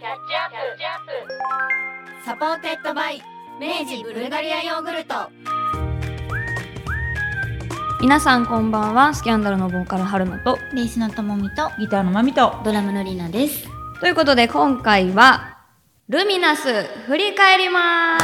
サポーテッドバイ明治ブルガリアヨーグルト。 皆さんこんばんは。スキャンダルのボーカル春菜とベースのともみとギターのまみとドラムのりなです。 ということで今回はルミナス振り返ります。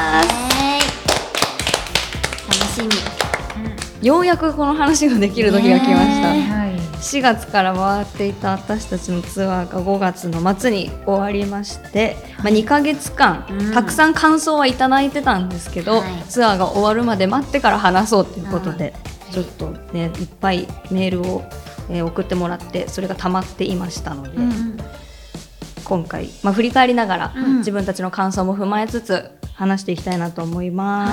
楽しみ、 ようやくこの話ができる時が来ました、 はい、 4月から回っていた私たちのツアーが5月の末に終わりまして、2ヶ月間、たくさん感想はいただいてたんですけど、ツアーが終わるまで待ってから話そうということで、ちょっとねいっぱいメールを、送ってもらってそれが溜まっていましたので、今回、振り返りながら、自分たちの感想も踏まえつつ話していきたいなと思います、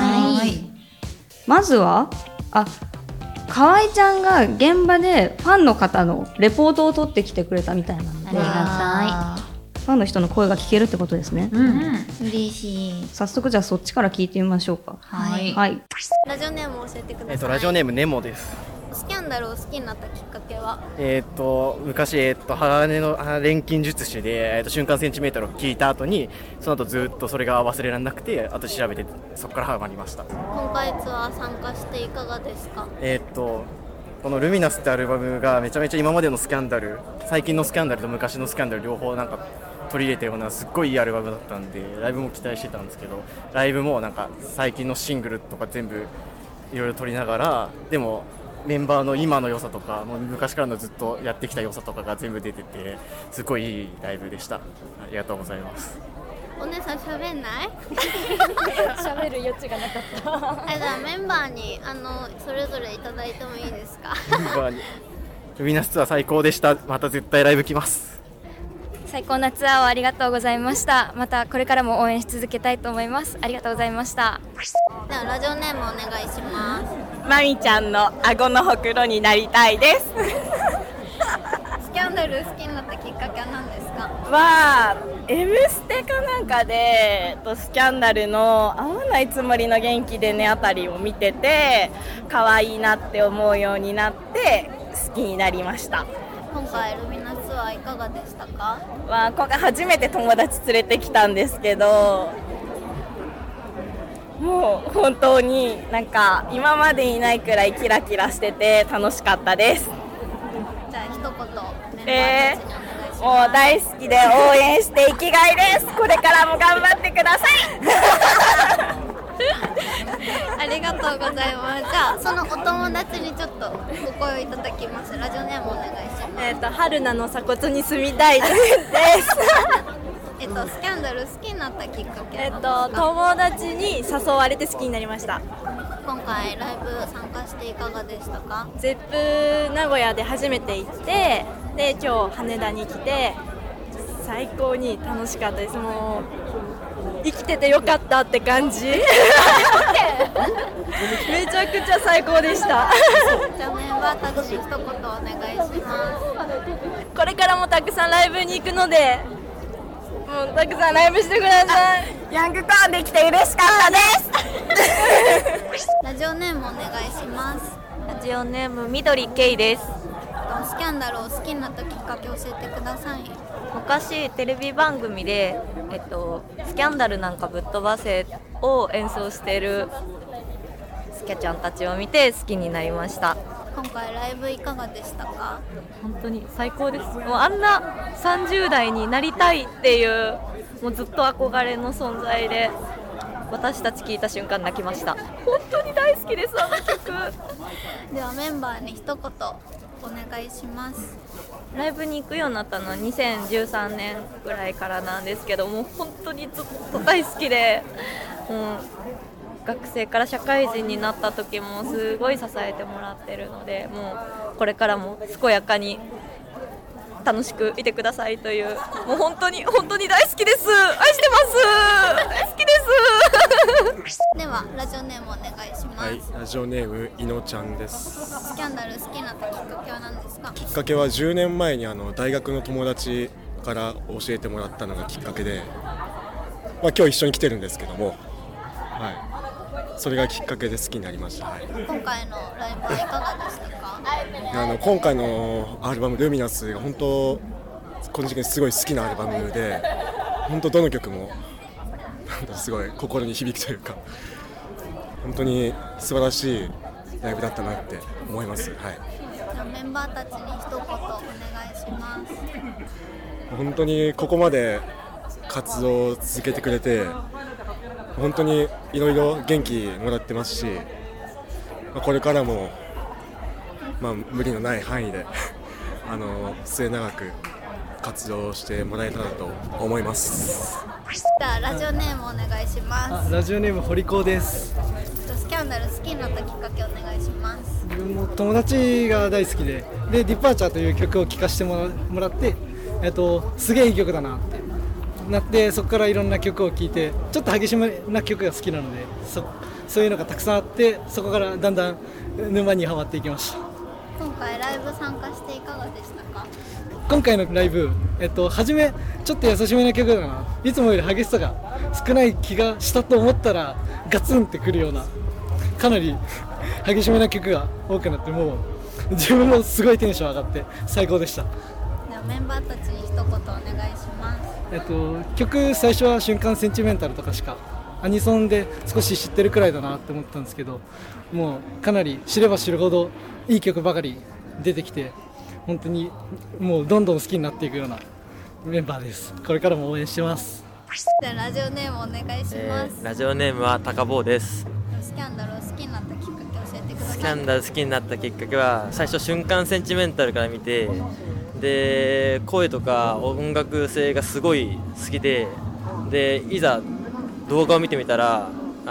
まずは河合ちゃんが現場でファンの方のレポートを取ってきてくれたみたいなので、 ありがたいファンの人の声が聞けるってことですね、 嬉しい。 早速じゃあそっちから聞いてみましょうか。 はい、 ラジオネームを教えてください。 ラジオネームネモです。 スキャンダルを好きになったきっかけは？ 昔、鋼の錬金術師で、瞬間センチメートルを聞いた後にその後ずっとそれが忘れられなくて、あと調べてそこからハマりました。 今回ツアー参加していかがですか？ このルミナスってアルバムがめちゃめちゃ今までのスキャンダル、最近のスキャンダルと昔のスキャンダル両方なんか取り入れたようなすっごいいいアルバムだったんで、ライブも期待してたんですけど、ライブもなんか最近のシングルとか全部いろいろ撮りながら、でもメンバーの今の良さとか、もう昔からのずっとやってきた良さとかが全部出てて、すごいいいライブでした。ありがとうございます。 お姉さん喋んない？ 喋る余地がなかった。 じゃあメンバーにそれぞれいただいてもいいですか？ メンバーにルミナスツアー最高でした。また絶対ライブ来ます。 最高なツアーをありがとうございました。またこれからも応援し続けたいと思います。ありがとうございました。 ではラジオネームお願いします。 まみちゃんの顎のほくろになりたいですスキャンダル好きになったきっかけは何ですか？ はMステかなんかでスキャンダルの合わないつもりの元気でねあたりを見てて可愛いなって思うようになって好きになりました。 今回ルミナツアーいかがでしたか？ 今回初めて友達連れてきたんですけど、もう本当になんか今までにないくらいキラキラしてて楽しかったです。 じゃあ一言メンバーたちにお願いします。 もう大好きで応援して生きがいです。これからも頑張ってくださいありがとうございます。じゃあそのお友達にちょっとお声をいただきます。ラジオネームお願いします。 春菜の鎖骨に住みたいですスキャンダル好きになったきっかけは何ですか？ 友達に誘われて好きになりました。 今回ライブ参加していかがでしたか？ ゼップ名古屋で初めて行って、で今日羽田に来て最高に楽しかったです。もう生きててよかったって感じめちゃくちゃ最高でしたじゃあメンバーたちに一言お願いします。 これからもたくさんライブに行くのでもうたくさんライブしてください。ヤングコーンできて嬉しかったですラジオネームお願いします。 ラジオネーム緑ケイです。 スキャンダルを好きになったきっかけ教えてください。 昔テレビ番組で、スキャンダルなんかぶっ飛ばせを演奏しているスキャちゃんたちを見て好きになりました。 今回ライブいかがでしたか？ 本当に最高です。もうあんな30代になりたいっていうもうずっと憧れの存在で、私たち聞いた瞬間泣きました。本当に大好きですあの曲ではメンバーに一言お願いします。 ライブに行くようになったのは2013年ぐらいからなんですけども、本当にずっと大好きで、もう学生から社会人になった時もすごい支えてもらってるので、もうこれからも健やかに楽しくいてくださいという、もう本当に本当に大好きです。愛してます大好きですではラジオネームお願いします。 はい、ラジオネームいのちゃんです。 スキャンダル好きになったきっかけは何ですか？ きっかけは10年前に大学の友達から教えてもらったのがきっかけで、今日一緒に来てるんですけども、それがきっかけで好きになりました。 今回のライブはいかがでしたか？ 今回のアルバムルミナスが本当個人的にすごい好きなアルバムで、 本当どの曲もすごい心に響くというか、本当に素晴らしいライブだったなって思います。はい、 じゃあメンバーたちに一言お願いします。 本当にここまで活動を続けてくれて、本当にいろいろ元気もらってますし、これからも、無理のない範囲で末永く活動してもらえたらと思います。 じゃあラジオネームお願いします。 ラジオネーム堀子です。 スキャンダル好きになったきっかけお願いします。 自分も友達が大好きで、ディパーチャーという曲を聴かせてもらって、すげえいい曲だなってなって、そこからいろんな曲を聴いて、ちょっと激しめな曲が好きなので、そういうのがたくさんあって、そこからだんだん沼にはまっていきました。 今回ライブ参加していかがでしたか？ 今回のライブ、初めちょっと優しめな曲だな、いつもより激しさが少ない気がしたと思ったらガツンってくるような、かなり激しめな曲が多くなって、もう自分もすごいテンション上がって最高でした。 ではメンバーたちに一言お願いします。 曲最初は瞬間センチメンタルとかしかアニソンで少し知ってるくらいだなって思ったんですけど、もうかなり知れば知るほどいい曲ばかり出てきて、本当にもうどんどん好きになっていくようなメンバーです。これからも応援してます。 じゃあラジオネームお願いします。 ラジオネームは高坊です。 スキャンダルを好きになったきっかけ教えてください。 スキャンダル好きになったきっかけは、最初瞬間センチメンタルから見て、で声とか音楽性がすごい好きで、いざ動画を見てみたら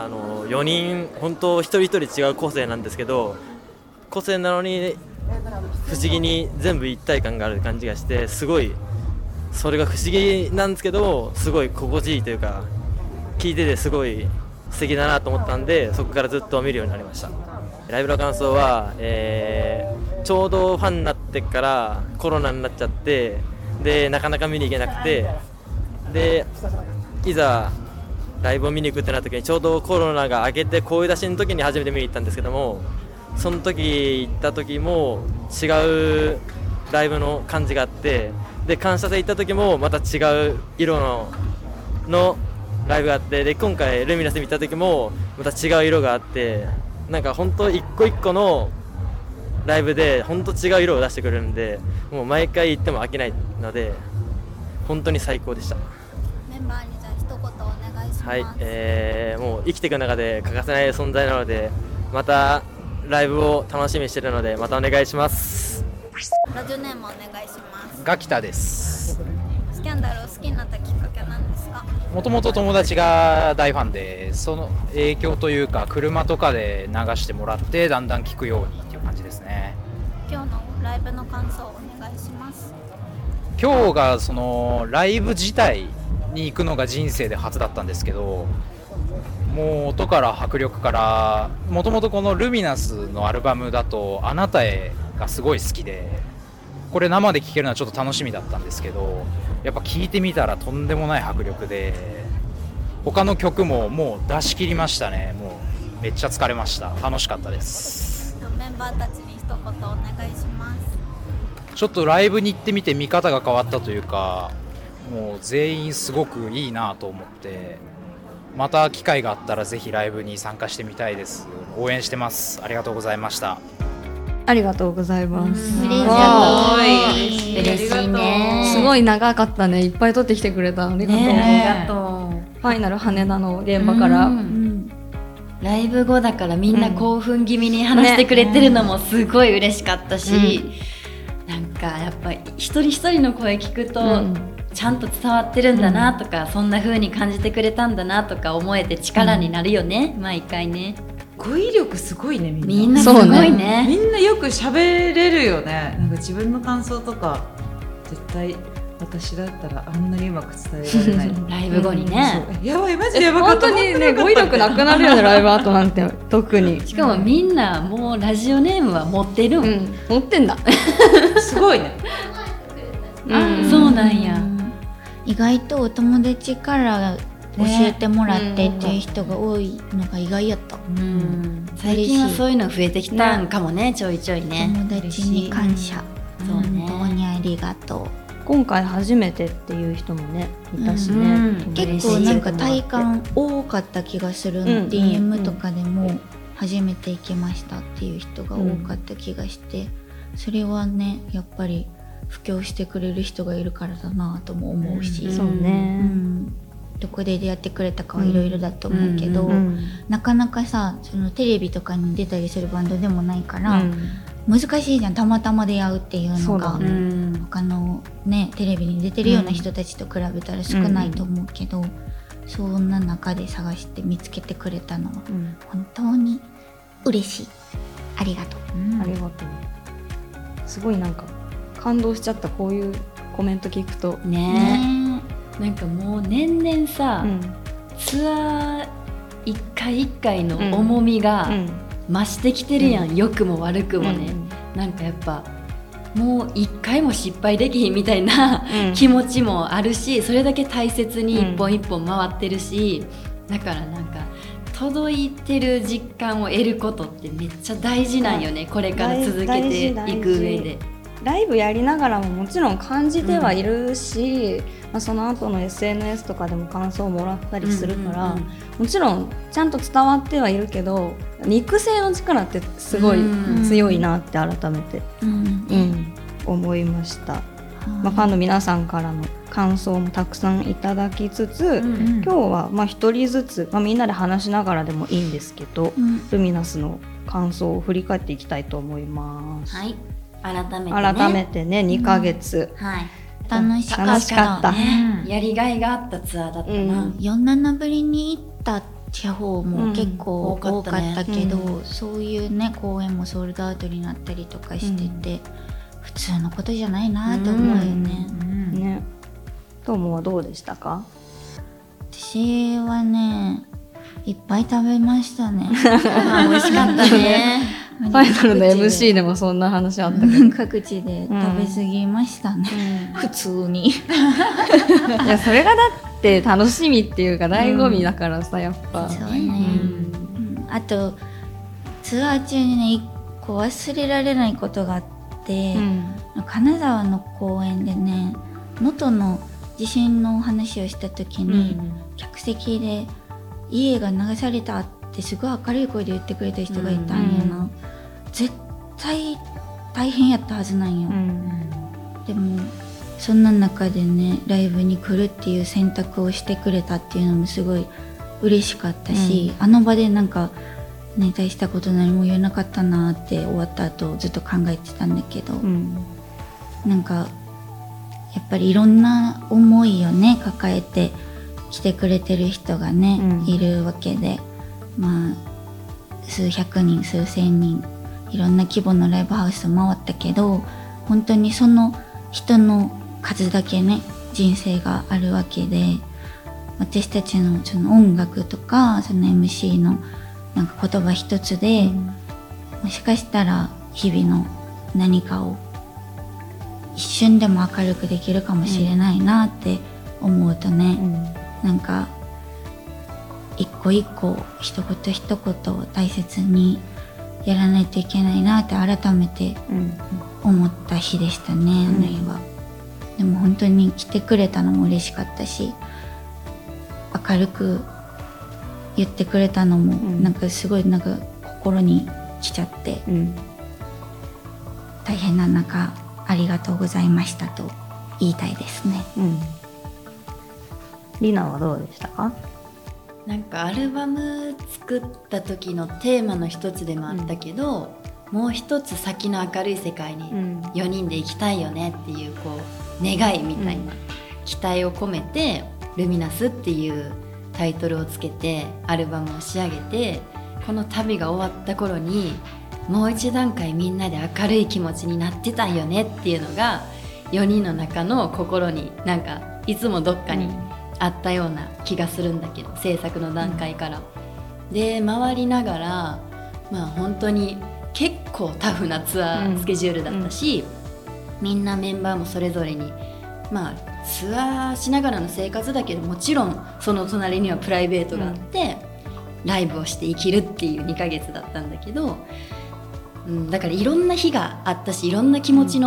4人本当一人一人違う個性なんですけど、個性なのに不思議に全部一体感がある感じがして、すごいそれが不思議なんですけど、すごい心地いいというか、聴いててすごい素敵だなと思ったんで、そこからずっと見るようになりました。ライブの感想は、ちょうどファンになってからコロナになっちゃって、でなかなか見に行けなくて、でいざライブを見に行くってなった時に、ちょうどコロナが明けて声出しの時に初めて見に行ったんですけども、その時行った時も違うライブの感じがあって、で感謝祭行った時もまた違う色のライブがあって、で今回ルミナス見た時もまた違う色があって、なんか本当一個一個のライブで本当違う色を出してくれるんで、もう毎回行っても飽きないので本当に最高でした。 メンバーにじゃあ一言お願いします。 はい、もう生きていく中で欠かせない存在なので、またライブを楽しみにしているので、またお願いします。 ラジオネームお願いします。 ガキタです。 スキャンダルを好きになったきっかけは何ですか？ もともと友達が大ファンで、その影響というか車とかで流してもらって、だんだん聴くようにっていう感じですね。 今日のライブの感想をお願いします。 今日がそのライブ自体に行くのが人生で初だったんですけど、もう音から迫力から、もともとこのルミナスのアルバムだとあなたへがすごい好きで、これ生で聴けるのはちょっと楽しみだったんですけど、やっぱ聴いてみたらとんでもない迫力で、他の曲ももう出し切りましたね。もうめっちゃ疲れました。楽しかったです。 メンバーたちに一言お願いします。 ちょっとライブに行ってみて見方が変わったというか、もう全員すごくいいなと思って、また機会があったらぜひライブに参加してみたいです。応援してます。ありがとうございました。 ありがとうございます。 嬉しいね。 すごい長かったね。いっぱい撮ってきてくれた。ありがとう。 ありがとう。 ファイナル羽田の現場から。 ライブ後だからみんな興奮気味に話してくれてるのもすごい嬉しかったし、なんかやっぱり一人一人の声聞くとちゃんと伝わってるんだなとか、そんな風に感じてくれたんだなとか思えて力になるよね、毎回ね。 語彙力すごいね、 みんなすごいね。 みんなよく喋れるよね。なんか自分の感想とか絶対私だったらあんなにうまく伝えられないライブ後にね、 やばい、マジでやばかった。 本当にね、語彙力なくなるよね、ライブ後なんて。特にしかもみんなもうラジオネームは持ってる持ってんだすごいね。 そうなんや。 意外とお友達から教えてもらってっていう人が多いのが意外やった。 最近はそういうの増えてきたんかもね、ちょいちょいね。 友達に感謝。 そうね。 本当にありがとう。 今回初めてっていう人もねいたしね、 結構なんか体感多かった気がするの、DM とかでも初めて行きましたっていう人が多かった気がして、それはねやっぱり布教してくれる人がいるからだなとも思うし、 そうね、 どこで出会ってくれたかはいろいろだと思うけど、なかなかさそのテレビとかに出たりするバンドでもないから、難しいじゃん、たまたま出会うっていうのが他のねテレビに出てるような人たちと比べたら少ないと思うけど、そんな中で探して見つけてくれたのは本当に嬉しい。ありがとう、 ありがとう。すごいなんか感動しちゃった、こういうコメント聞くとね。なんかもう年々さ、ツアー一回一回の重みが増してきてるやん、良くも悪くもね、なんかやっぱもう一回も失敗できひんみたいな、気持ちもあるし、それだけ大切に一本一本回ってるし、だからなんか届いてる実感を得ることってめっちゃ大事なんよね、これから続けていく上で。 ライブやりながらももちろん感じてはいるし、その後の SNS とかでも感想をもらったりするから、もちろんちゃんと伝わってはいるけど、肉声の力ってすごい強いなって改めて、思いました。ファンの皆さんからの感想もたくさんいただきつつ、今日は一人ずつ、みんなで話しながらでもいいんですけど、ルミナスの感想を振り返っていきたいと思います。 はい、改めてね2ヶ月、 楽しかった、 やりがいがあったツアーだったな。 4、7ぶりに行った地方も結構多かったけど、そういうね公演もソールドアウトになったりとかしてて、普通のことじゃないなと思うよね。 トモはどうでしたか？ 私はねいっぱい食べましたね。 美味しかったね。 ファイナルの MC でもそんな話あったけど、 各地で食べ過ぎましたね、普通に。いやそれがだって楽しみっていうか醍醐味だからさ、やっぱそうね、あとツアー中にね一個忘れられないことがあって、金沢の公園でね能登の地震の話をした時に、客席で家が流されたってすごい明るい声で言ってくれた人がいたんやな、絶対大変やったはずなんよ、でもそんな中でねライブに来るっていう選択をしてくれたっていうのもすごい嬉しかったし、あの場でなんかね大したこと何も言えなかったなって終わった後ずっと考えてたんだけど、なんかやっぱりいろんな思いをね抱えて来てくれてる人がね、いるわけで、数百人数千人いろんな規模のライブハウスを回ったけど、本当にその人の数だけね人生があるわけで、私たちのその音楽とかその MC のなんか言葉一つで、もしかしたら日々の何かを一瞬でも明るくできるかもしれないなって思うとね、なんか一個一個一言一言を大切にやらないといけないなって改めて思った日でしたね、あの日は。でも本当に来てくれたのも嬉しかったし、明るく言ってくれたのもなんかすごいなんか心に来ちゃって、大変な中ありがとうございましたと言いたいですね。 リナはどうでしたか？ なんかアルバム作った時のテーマの一つでもあったけど、もう一つ先の明るい世界に4人で行きたいよねっていうこう願いみたいな期待を込めてルミナスっていうタイトルをつけてアルバムを仕上げて、この旅が終わった頃にもう一段階みんなで明るい気持ちになってたんよねっていうのが4人の中の心になんかいつもどっかにあったような気がするんだけど、制作の段階から、で回りながら本当に結構タフなツアースケジュールだったし、みんなメンバーもそれぞれにツアーしながらの生活だけど、もちろんその隣にはプライベートがあって、ライブをして生きるっていう2ヶ月だったんだけど、だからいろんな日があったし、いろんな気持ちの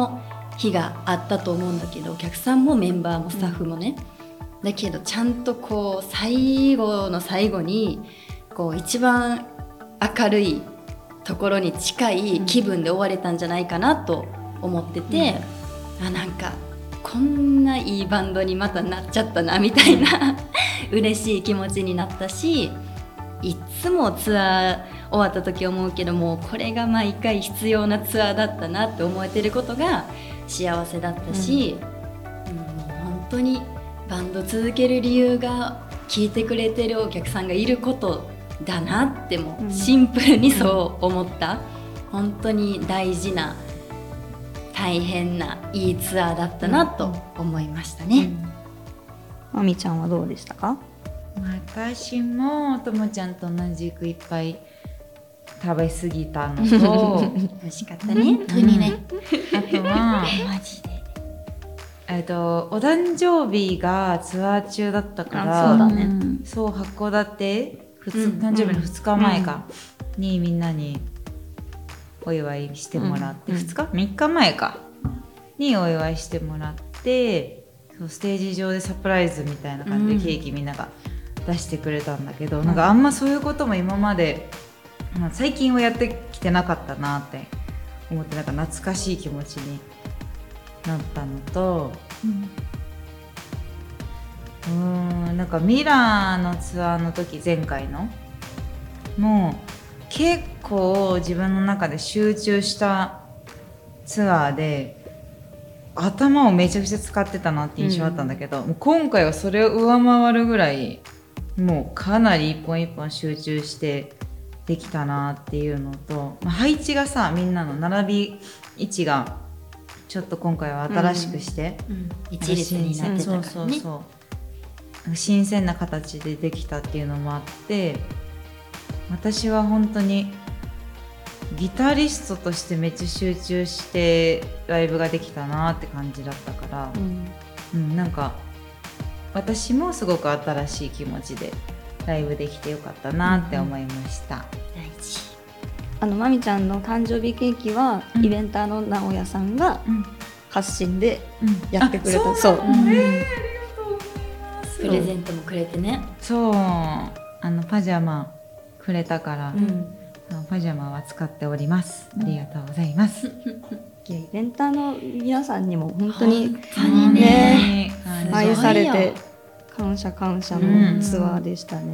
日があったと思うんだけど、お客さんもメンバーもスタッフもね、だけどちゃんとこう最後の最後にこう一番明るいところに近い気分で終われたんじゃないかなと思ってて、なんかこんないいバンドにまたなっちゃったなみたいな嬉しい気持ちになったし、いつもツアー終わった時思うけども、これが毎回必要なツアーだったなって思えてることが幸せだったし、もう本当にバンド続ける理由が聴いてくれてるお客さんがいることだなってもうシンプルにそう思った、本当に大事な大変ないいツアーだったなと思いましたね。 まみちゃんはどうでしたか？ 私もともちゃんと同じくいっぱい食べ過ぎたのと美味しかったね、本当にね。 あとはマジでお誕生日がツアー中だったから、 そうだね、 そう函館誕生日の2日前かにみんなにお祝いしてもらって、3日前かにお祝いしてもらって、そうステージ上でサプライズみたいな感じでケーキみんなが出してくれたんだけど、なんかあんまそういうことも今まで、最近はやってきてなかったなって思って、なんか懐かしい気持ちになったのと、なんかミラーのツアーの時、前回のもう結構自分の中で集中したツアーで頭をめちゃくちゃ使ってたなって印象あったんだけど、もう今回はそれを上回るぐらいもうかなり一本一本集中してできたなっていうのと、配置がさ、みんなの並び位置がちょっと今回は新しくして、 一列になってたからね。 そう新鮮な形でできたっていうのもあって、私は本当にギタリストとしてめっちゃ集中してライブができたなって感じだったから、なんか私もすごく新しい気持ちでライブできてよかったなって思いました。 まみちゃんの誕生日ケーキは、イベンターの直哉さんが発信でやってくれた。そう、 プレゼントもくれてね。 そう、パジャマくれたから、パジャマは使っております。ありがとうございます。 イベンターの皆さんにも本当にね、 愛されて感謝のツアーでしたね。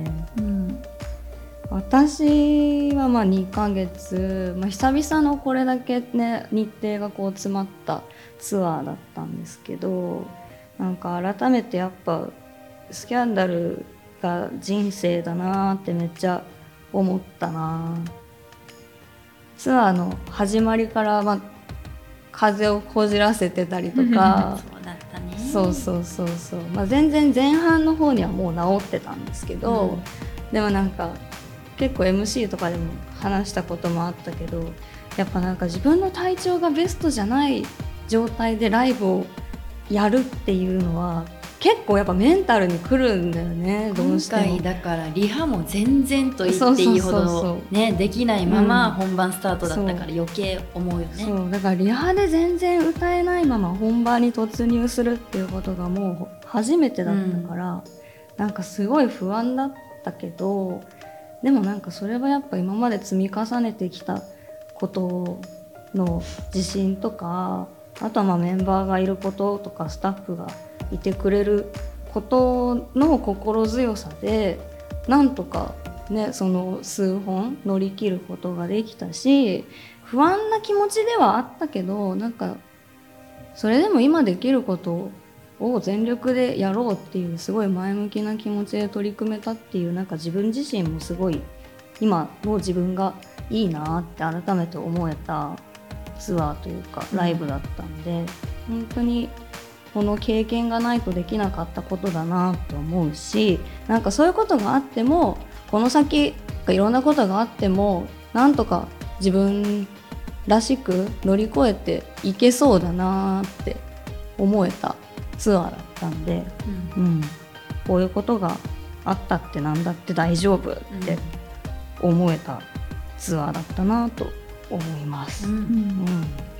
私は2ヶ月、久々のこれだけね日程がこう詰まったツアーだったんですけど、なんか改めてやっぱスキャンダルが人生だなってめっちゃ思ったな。ツアーの始まりから風邪をこじらせてたりとかそうだったね。 そう全然前半の方にはもう治ってたんですけど、でもなんか結構 MC とかでも話したこともあったけど、やっぱなんか自分の体調がベストじゃない状態でライブをやるっていうのは結構やっぱメンタルにくるんだよね。どうしても今回だからリハも全然と言っていいほどねできないまま本番スタートだったから余計思うよね。 そうだからリハで全然歌えないまま本番に突入するっていうことがもう初めてだったから、なんかすごい不安だったけど、でもなんかそれはやっぱ今まで積み重ねてきたことの自信とか、あとはメンバーがいることとかスタッフがいてくれることの心強さでなんとかねその数本乗り切ることができたし、不安な気持ちではあったけど、なんかそれでも今できることを全力でやろうっていうすごい前向きな気持ちで取り組めたっていう、なんか自分自身もすごい今の自分がいいなって改めて思えたツアーというかライブだったんで、本当にこの経験がないとできなかったことだなと思うし、なんかそういうことがあってもこの先いろんなことがあってもなんとか自分らしく乗り越えていけそうだなって思えたツアーだったんで、こういうことがあったってなんだって大丈夫って思えたツアーだったなと思います。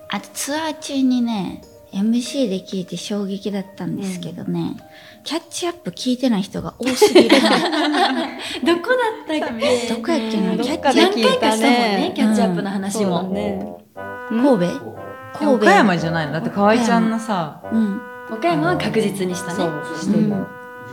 あとツアー中にね MC で聞いて衝撃だったんですけどね、キャッチアップ聞いてない人が多すぎるどこだったっけ？ どこやっけな、 どキャッっかで聞いたね。 チ何回かしたもんね、 キャッチアップの話も。 神戸岡山じゃないの？だって河合ちゃんのさ、 岡山は確実にしたね。 そうしてる。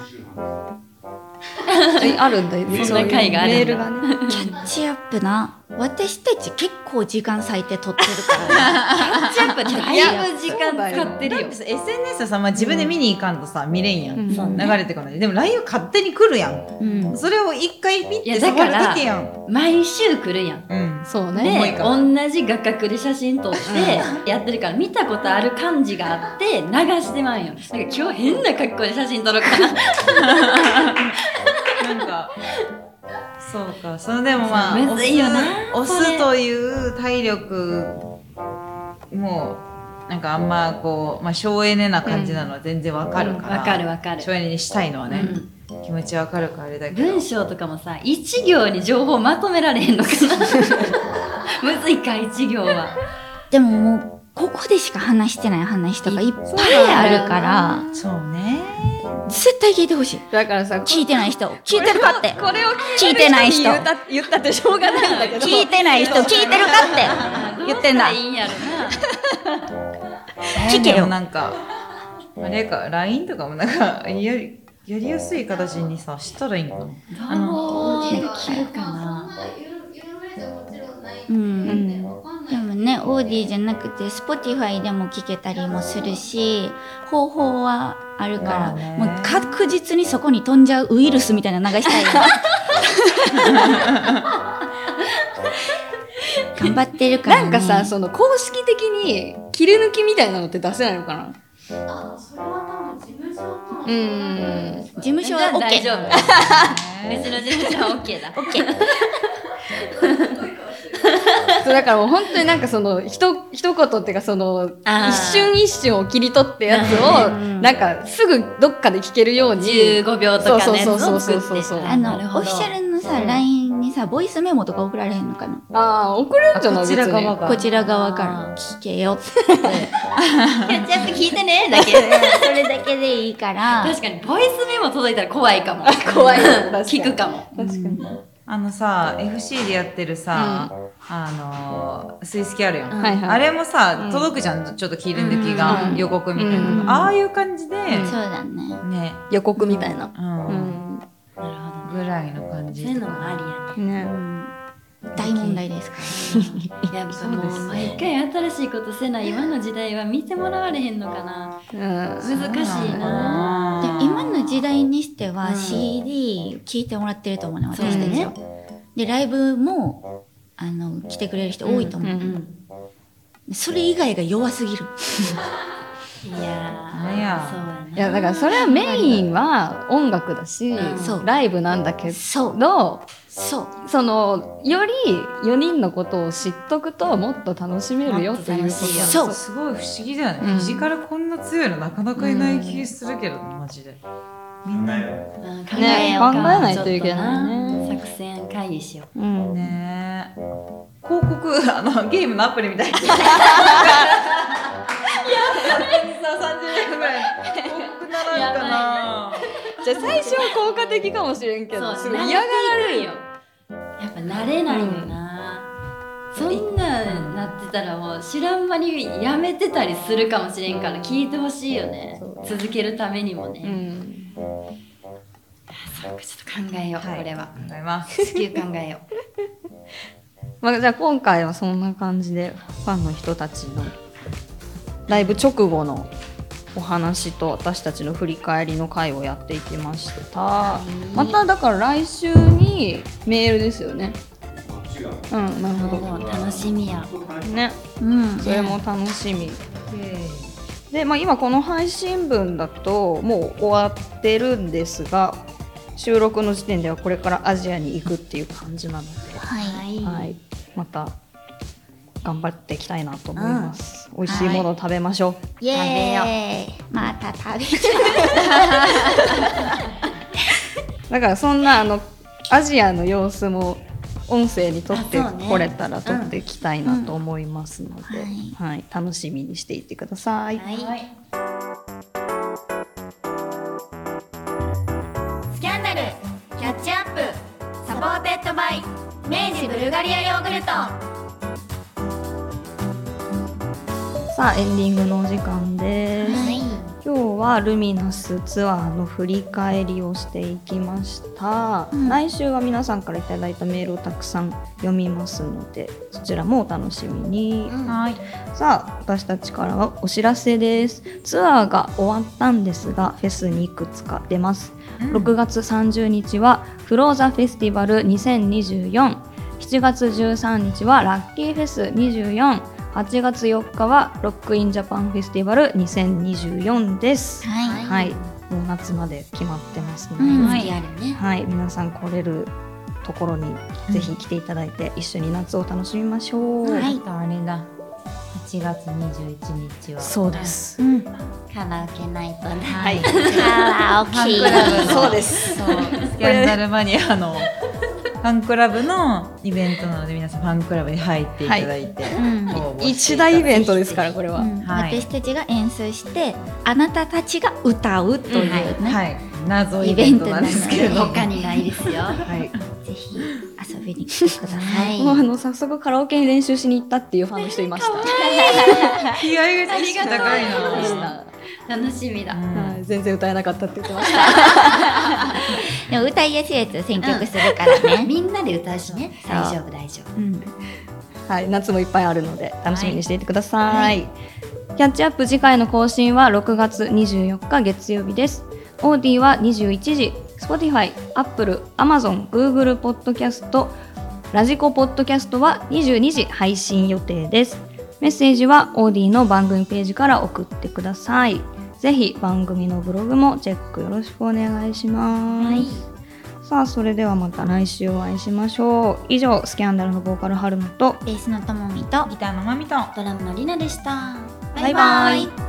あるんだよね。 そんな回があるんだ。 メールがね。 キャッチアップな、私たち結構時間割いて撮ってるからね。 キャッチアップだいぶ時間使ってるよ。 だってさ SNS はさ、自分で見に行かんとさ見れんやん、流れてこない。でも LINE は勝手に来るやん、それを一回ピッて触るだけやん。 毎週来るやん、 そうね。 で同じ画角で写真撮ってやってるから見たことある感じがあって流してまんよ。なんか今日変な格好で写真撮ろうかななんかそうか、それでもまあむずいよな、 押すという体力もなんかあんまこう、省エネな感じなのは全然わかるから、 わかるわかる、 省エネにしたいのはね、気持ちわかるからあれだけど、 文章とかもさ1行に情報まとめられへんのかなむずいか1行は。 でももうここでしか話してない話とかいっぱいあるから、 そうね、 絶対聞いてほしい。 だからさ、 聞いてない人聞いてるかって、 これを聞いてない人言ったってしょうがないんだけど、 聞いてない人聞いてるかって言ってんだ。 いいんやろ聞けよ。 でもなんかあれか LINE とかもなんかやりやすい形にさしたらいいんかな。 どうできるかな。 でもね、オーディじゃなくて Spotify でも聞けたりもするし、方法はあるから、もう確実にそこに飛んじゃうウイルスみたいな流したいよ頑張ってるからね。 なんかさ、その公式的に切り抜きみたいなのって出せないのかな。 それは多分事務所と事務所は OK。 大丈夫うちの事務所は OK だ。 OK そうだからもう本当になんかその一言っていうか、その一瞬一瞬を切り取ってやつをなんかすぐどっかで聞けるように 15秒とかのやつを作って、 そうオフィシャルのさ LINE にさボイスメモとか送られへんのかな。 送れるんじゃない？ こちら側から聞けよってキャッチアップ聞いてねだけそれだけでいいから。 確かにボイスメモ届いたら怖いかも。 怖い聞くかも。 確かに。 さ FC でやってるさ、スイスキあるやん、あれもさ、届くじゃん、ちょっと切り抜きが、予告みたいな、ああいう感じで、 そうだね、 予告みたいな、 なるほどぐらいの感じ。 そういうのもありやね。 大問題ですからやっぱもう毎回新しいことせな今の時代は見てもらわれへんのかな。難しいな。 で今の時代にしては CD 聴いてもらってると思うね、私たちは。でライブも来てくれる人多いと思う。それ以外が弱すぎる。 いやそうやな。 いやだからそれはメインは音楽だし、ライブなんだけど、そのより4人のことを知っとくともっと楽しめるよっていうこと。 そう、すごい不思議だよね、フィジカルこんな強いのなかなかいない気するけど、マジでみんな考えないといけないね。 作戦会議しよう。 ねえ、広告ゲームのアプリみたいな30年ぐらい広告ならんかな。 じゃあ最初は効果的かもしれんけど、すごい嫌がられるよ。 やっぱ慣れないよな。そんななってたらもう知らん間にやめてたりするかもしれんから聞いてほしいよね。続けるためにもね。そうか、ちょっと考えよう、これは。 考えます。 至急考えよう。じゃあ今回はそんな感じでファンの人たちのライブ直後のお話と私たちの振り返りの回をやっていきました。まただから来週にメールですよね。なるほど。 楽しみや。 ね。それも楽しみ。で、今この配信分だともう終わってるんですが、収録の時点ではこれからアジアに行くっていう感じなので、また頑張っていきたいなと思います。美味しいものを食べましょう。 イエーイ。また食べちゃう。 だからそんなアジアの様子も音声に撮ってあそうねこれたら撮っていきたいなと思いますので、はい楽しみにしていてください。 スキャンダルキャッチアップサポーテッドバイ明治ブルガリアヨーグルト。 さあエンディングのお時間です、今日はルミナスツアーの振り返りをしていきました、来週は皆さんからいただいたメールをたくさん読みますのでそちらもお楽しみに、さあ私たちからはお知らせです。ツアーが終わったんですがフェスにいくつか出ます、6月30日はフローザフェスティバル2024、7月13日はラッキーフェス24、8月4日はロックインジャパンフェスティバル2024です。はい、もう夏まで決まってますね。はい、皆さん来れるところにぜひ来ていただいて一緒に夏を楽しみましょう。 あれだ、8月21日はそうです。 カラオケナイトで、 カラオケそうです。 スキャンダルマニアのファンクラブのイベントなので皆さんファンクラブに入っていただいて、 一大イベントですからこれは、 私たちが演奏してあなたたちが歌うというね、 謎イベントなんですけれど他にないですよ。 ぜひ遊びに来てください。 もう早速カラオケに練習しに行ったっていうファンの人いました。 気合が高いな。 楽しみだ、 全然歌えなかったって言ってました。 でも歌いやすいやつ選曲するからね、 みんなで歌うしね、大丈夫大丈夫、 はい、夏もいっぱいあるので楽しみにしていてください、キャッチアップ次回の更新は6月24日月曜日です。オーディは21時、Spotify、Apple、Amazon、Google ポッドキャスト、ラジコポッドキャストは22時配信予定です。メッセージはオーディの番組ページから送ってください。ぜひ番組のブログもチェックよろしくお願いします、さあそれではまた来週お会いしましょう。以上スキャンダルのボーカル春菜とベースのともみとギターのまみとドラムのりなでした。 バイバイ。